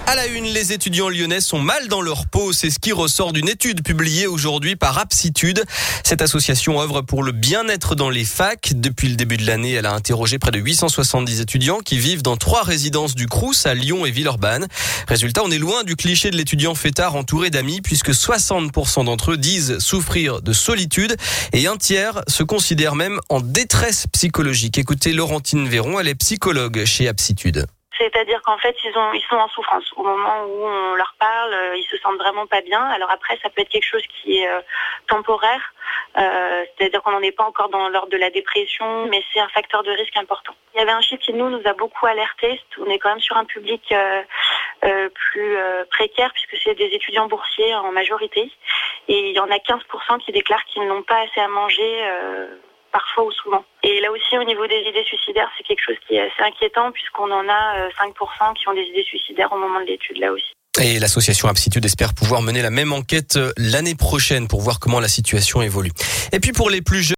À la une, les étudiants lyonnais sont mal dans leur peau. C'est ce qui ressort d'une étude publiée aujourd'hui par Aptitude. Cette association œuvre pour le bien-être dans les facs. Depuis le début de l'année, elle a interrogé près de 870 étudiants qui vivent dans 3 résidences du Crous à Lyon et Villeurbanne. Résultat, on est loin du cliché de l'étudiant fêtard entouré d'amis puisque 60% d'entre eux disent souffrir de solitude et un tiers se considèrent même en détresse psychologique. Écoutez Laurentine Véron, elle est psychologue chez Aptitude. C'est-à-dire qu'en fait, ils sont en souffrance. Au moment où on leur parle, ils se sentent vraiment pas bien. Alors après, ça peut être quelque chose qui est temporaire. C'est-à-dire qu'on n'en est pas encore dans l'ordre de la dépression, mais c'est un facteur de risque important. Il y avait un chiffre qui nous a beaucoup alertés. On est quand même sur un public plus précaire puisque c'est des étudiants boursiers en majorité. Et il y en a 15% qui déclarent qu'ils n'ont pas assez à manger parfois ou souvent. Et là aussi, au niveau des idées suicidaires, c'est quelque chose qui est assez inquiétant puisqu'on en a 5% qui ont des idées suicidaires au moment de l'étude là aussi. Et l'association Aptitude espère pouvoir mener la même enquête l'année prochaine pour voir comment la situation évolue. Et puis pour les plus jeunes,